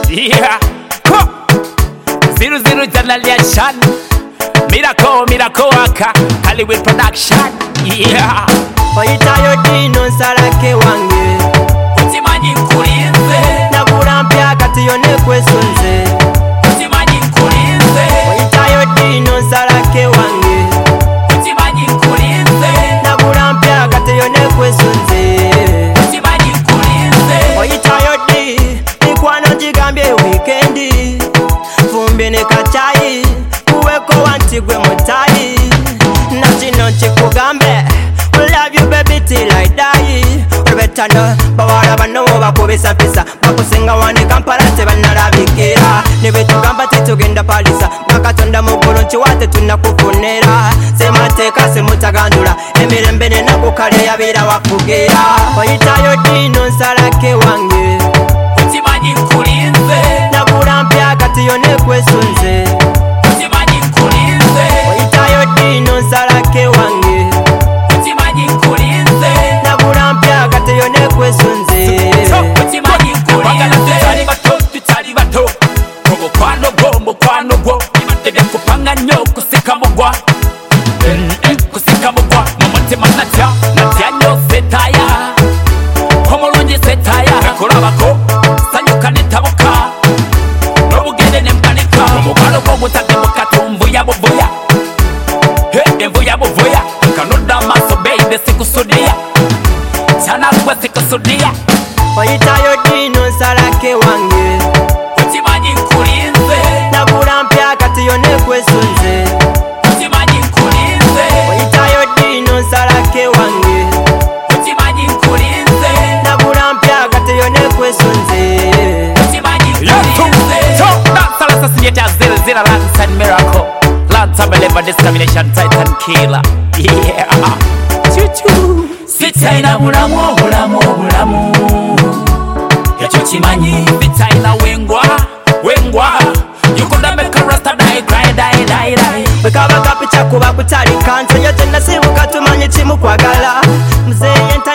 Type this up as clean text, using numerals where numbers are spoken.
Yeah. 00 generation. Miracle waka. Hollywood production. Yeah. Oyitayo dino salake wange Utimanyi nkulinze nagula mpya kati yone kwesunze Utimanyi nkulinze Oyitayo dino salake wange Utimanyi nkulinze nagula mpya kati yone kwesunze Utimanyi nkulinze Oyitayo di mikwano gigambye weekendi fumbi ne kachayi kuweko wantigwe mutayi na kino kikugambe love you baby till I die Olwetano bawala bano bakubisa mpisa bakusinga wani Kampala tebanalabikira ne betugamba tetugenda palisa nakatonda muggulu nkiwate tunakufunira semateeka semutagandula emirembe nenakukale yabeera wakugira oyitayo dino nsalake wange Utimanyi nkulinze nagula mpya kati yone kwesunze Utimanyi nkulinze oyitayo dino nsalake wange Utimanyi nkulinze nagula mpya kati yone kwesunze Utimanyi nkulinze tutali bato mukwano gwo tebya kupanga nnyo kusika mugwa kusika mugwa mumutima natya nnyo setaya omulungi setaya ekulabako sanyuka netabuka n'obugende nempanika omukwano gw'ogutadde mukatumbuya buvuya envuya buvuya kanodda amaaso baby sikusudiya kyanagwe sikusudiya oyitayo dino nsalake wange Utimanyi nkulinze nagula mpya kati yone kwesunze Utimanyi nkulinze oyitayo dino nsalake wange Utimanyi nkulinze nagula mpya kati yone kwesunze Utimanyi nkulinze So, that's all associated as 00 Lance and Miracle Lance and Believer Discrimination Titan Killer Yeah Choo-choo Sitaina obulamu Ekyo kimanyi Sitaina wengwa You coulda make a rasta die bwekaba kapica kuba kutali kanto yo tenasibuka tumanyi kimukwagala muzeeye